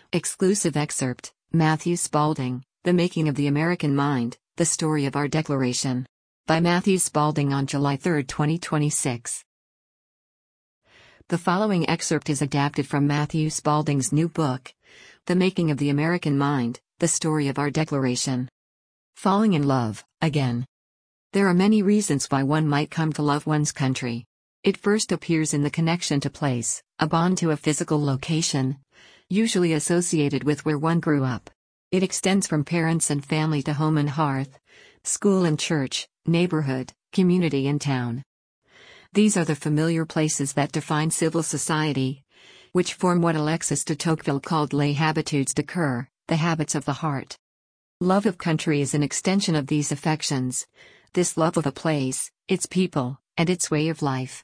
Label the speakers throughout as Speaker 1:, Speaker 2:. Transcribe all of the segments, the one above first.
Speaker 1: Exclusive excerpt, Matthew Spalding, The Making of the American Mind, The Story of Our Declaration. By Matthew Spalding on July 3, 2026. The following excerpt is adapted from Matthew Spalding's new book, The Making of the American Mind, The Story of Our Declaration. Falling in love, again. There are many reasons why one might come to love one's country. It first appears in the connection to place, a bond to a physical location, usually associated with where one grew up. It extends from parents and family to home and hearth, school and church, neighborhood, community and town. These are the familiar places that define civil society, which form what Alexis de Tocqueville called les habitudes du cœur, the habits of the heart. Love of country is an extension of these affections, this love of a place, its people, and its way of life.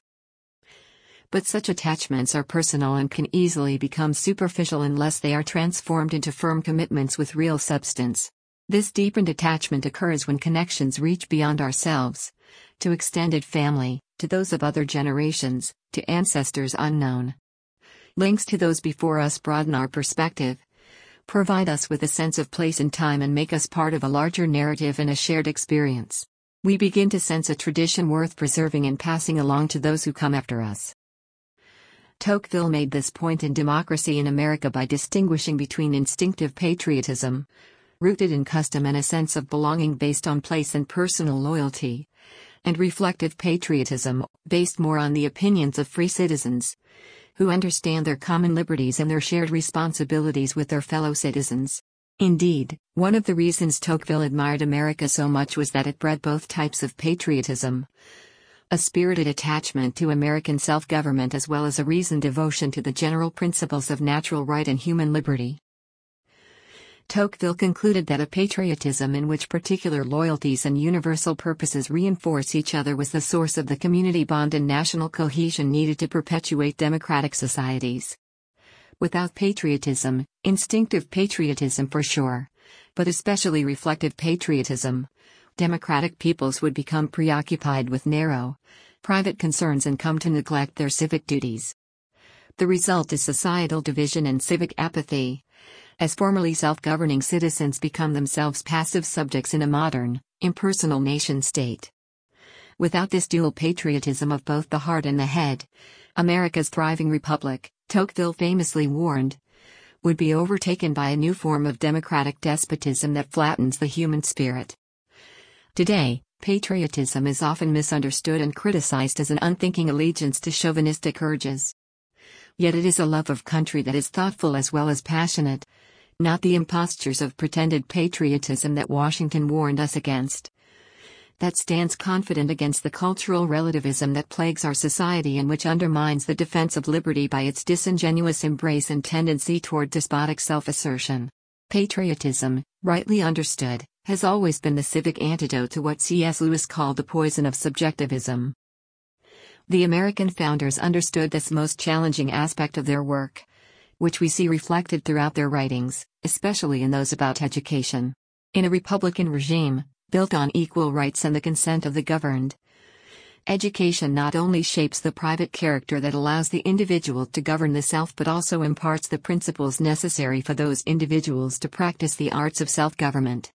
Speaker 1: But such attachments are personal and can easily become superficial unless they are transformed into firm commitments with real substance. This deepened attachment occurs when connections reach beyond ourselves, to extended family, to those of other generations, to ancestors unknown. Links to those before us broaden our perspective, provide us with a sense of place and time, and make us part of a larger narrative and a shared experience. We begin to sense a tradition worth preserving and passing along to those who come after us. Tocqueville made this point in Democracy in America by distinguishing between instinctive patriotism, rooted in custom and a sense of belonging based on place and personal loyalty, and reflective patriotism, based more on the opinions of free citizens, who understand their common liberties and their shared responsibilities with their fellow citizens. Indeed, one of the reasons Tocqueville admired America so much was that it bred both types of patriotism, a spirited attachment to American self-government as well as a reasoned devotion to the general principles of natural right and human liberty. Tocqueville concluded that a patriotism in which particular loyalties and universal purposes reinforce each other was the source of the community bond and national cohesion needed to perpetuate democratic societies. Without patriotism, instinctive patriotism for sure, but especially reflective patriotism, democratic peoples would become preoccupied with narrow, private concerns and come to neglect their civic duties. The result is societal division and civic apathy, as formerly self-governing citizens become themselves passive subjects in a modern, impersonal nation-state. Without this dual patriotism of both the heart and the head, America's thriving republic, Tocqueville famously warned, would be overtaken by a new form of democratic despotism that flattens the human spirit. Today, patriotism is often misunderstood and criticized as an unthinking allegiance to chauvinistic urges. Yet it is a love of country that is thoughtful as well as passionate, not the impostures of pretended patriotism that Washington warned us against. That stands confident against the cultural relativism that plagues our society and which undermines the defense of liberty by its disingenuous embrace and tendency toward despotic self-assertion. Patriotism, rightly understood, has always been the civic antidote to what C.S. Lewis called the poison of subjectivism. The American founders understood this most challenging aspect of their work, which we see reflected throughout their writings, especially in those about education. In a republican regime, built on equal rights and the consent of the governed, education not only shapes the private character that allows the individual to govern the self but also imparts the principles necessary for those individuals to practice the arts of self-government.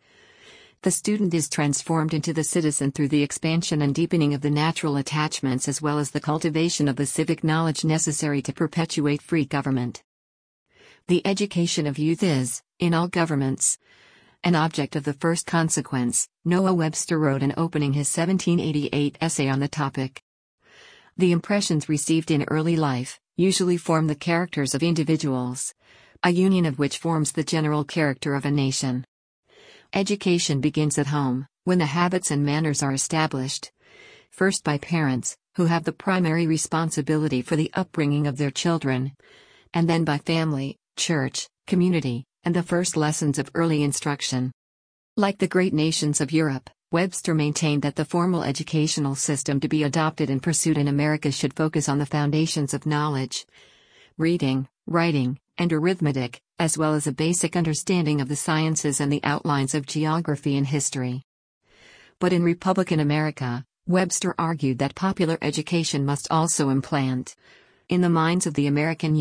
Speaker 1: The student is transformed into the citizen through the expansion and deepening of the natural attachments as well as the cultivation of the civic knowledge necessary to perpetuate free government. The education of youth is, in all governments, an object of the first consequence, Noah Webster wrote in opening his 1788 essay on the topic. The impressions received in early life usually form the characters of individuals, a union of which forms the general character of a nation. Education begins at home, when the habits and manners are established, first by parents, who have the primary responsibility for the upbringing of their children, and then by family, church, community, and the first lessons of early instruction. Like the great nations of Europe, Webster maintained that the formal educational system to be adopted and pursued in America should focus on the foundations of knowledge, reading, writing, and arithmetic, as well as a basic understanding of the sciences and the outlines of geography and history. But in Republican America, Webster argued that popular education must also implant, in the minds of the American youth,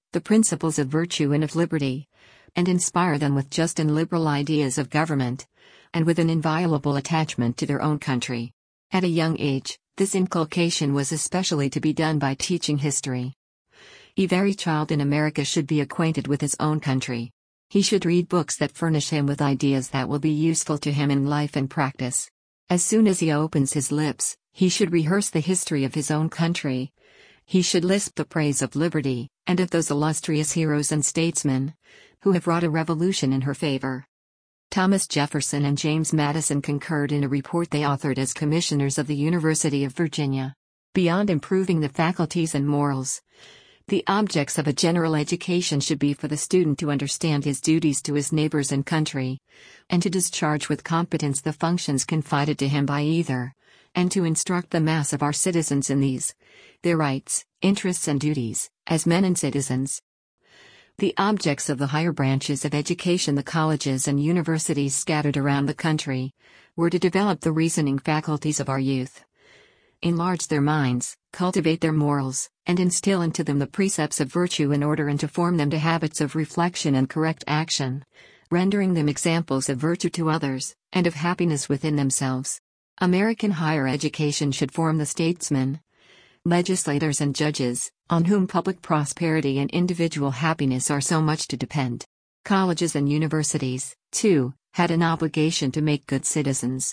Speaker 1: the principles of virtue and of liberty, and inspire them with just and liberal ideas of government, and with an inviolable attachment to their own country. At a young age, this inculcation was especially to be done by teaching history. Every child in America should be acquainted with his own country. He should read books that furnish him with ideas that will be useful to him in life and practice. As soon as he opens his lips, he should rehearse the history of his own country. He should lisp the praise of liberty, and of those illustrious heroes and statesmen who have wrought a revolution in her favor. Thomas Jefferson and James Madison concurred in a report they authored as commissioners of the University of Virginia. Beyond improving the faculties and morals, the objects of a general education should be for the student to understand his duties to his neighbors and country, and to discharge with competence the functions confided to him by either, and to instruct the mass of our citizens in these, their rights, interests and duties, as men and citizens. The objects of the higher branches of education, the colleges and universities scattered around the country, were to develop the reasoning faculties of our youth, enlarge their minds, cultivate their morals, and instill into them the precepts of virtue in order and to form them to habits of reflection and correct action, rendering them examples of virtue to others, and of happiness within themselves. American higher education should form the statesmen, legislators and judges, on whom public prosperity and individual happiness are so much to depend. Colleges and universities, too, had an obligation to make good citizens.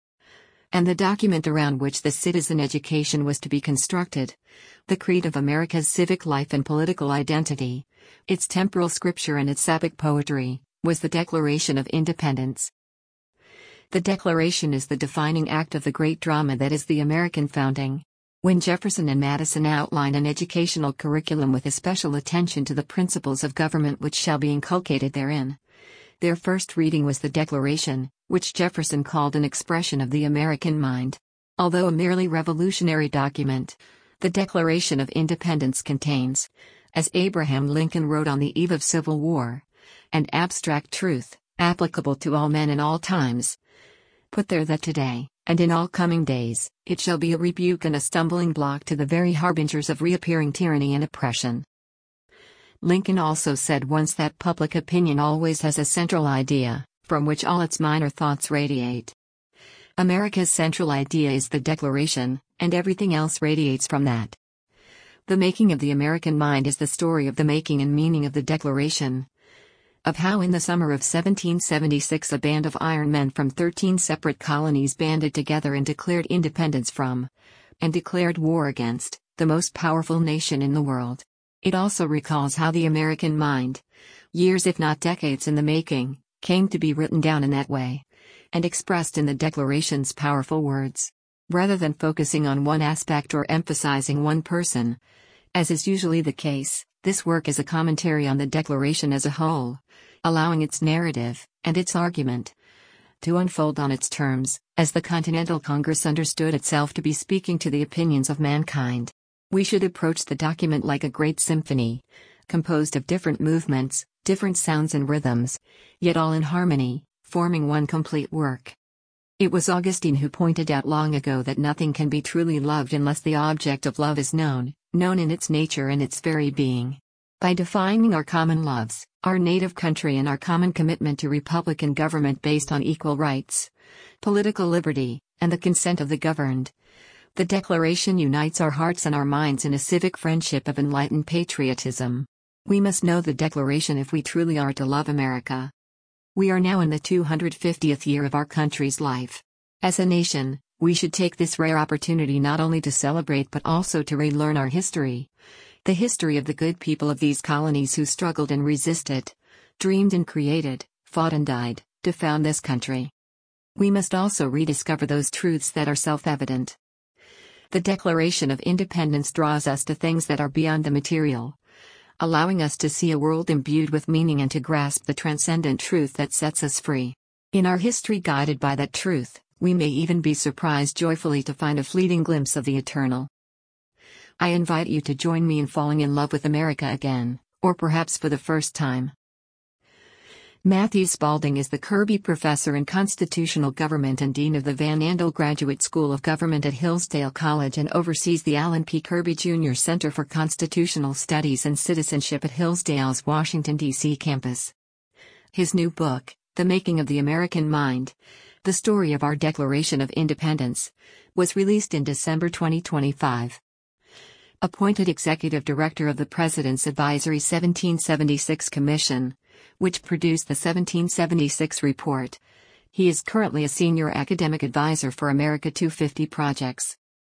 Speaker 1: And the document around which the citizen education was to be constructed, the creed of America's civic life and political identity, its temporal scripture and its epic poetry, was the Declaration of Independence. The Declaration is the defining act of the great drama that is the American founding. When Jefferson and Madison outlined an educational curriculum with especial attention to the principles of government which shall be inculcated therein, their first reading was the Declaration, which Jefferson called an expression of the American mind. Although a merely revolutionary document, the Declaration of Independence contains, as Abraham Lincoln wrote on the eve of Civil War, an abstract truth, applicable to all men in all times. Put there that today, and in all coming days, it shall be a rebuke and a stumbling block to the very harbingers of reappearing tyranny and oppression. Lincoln also said once that public opinion always has a central idea, from which all its minor thoughts radiate. America's central idea is the Declaration, and everything else radiates from that. The making of the American mind is the story of the making and meaning of the Declaration, of how in the summer of 1776 a band of iron men from 13 separate colonies banded together and declared independence from, and declared war against, the most powerful nation in the world. It also recalls how the American mind, years if not decades in the making, came to be written down in that way, and expressed in the Declaration's powerful words. Rather than focusing on one aspect or emphasizing one person, as is usually the case, this work is a commentary on the Declaration as a whole, allowing its narrative, and its argument, to unfold on its terms, as the Continental Congress understood itself to be speaking to the opinions of mankind. We should approach the document like a great symphony, composed of different movements, different sounds and rhythms, yet all in harmony, forming one complete work. It was Augustine who pointed out long ago that nothing can be truly loved unless the object of love is known in its nature and its very being. By defining our common loves, our native country and our common commitment to republican government based on equal rights, political liberty, and the consent of the governed, the Declaration unites our hearts and our minds in a civic friendship of enlightened patriotism. We must know the Declaration if we truly are to love America. We are now in the 250th year of our country's life. As a nation, we should take this rare opportunity not only to celebrate but also to relearn our history. The history of the good people of these colonies who struggled and resisted, dreamed and created, fought and died, to found this country. We must also rediscover those truths that are self-evident. The Declaration of Independence draws us to things that are beyond the material, allowing us to see a world imbued with meaning and to grasp the transcendent truth that sets us free. In our history guided by that truth, we may even be surprised joyfully to find a fleeting glimpse of the eternal. I invite you to join me in falling in love with America again, or perhaps for the first time. Matthew Spalding is the Kirby Professor in Constitutional Government and Dean of the Van Andel Graduate School of Government at Hillsdale College and oversees the Alan P. Kirby Jr. Center for Constitutional Studies and Citizenship at Hillsdale's Washington, D.C. campus. His new book, The Making of the American Mind: The Story of Our Declaration of Independence, was released in December 2025. Appointed Executive Director of the President's Advisory 1776 Commission, which produced the 1776 report. He is currently a Senior Academic Advisor for America 250 Projects.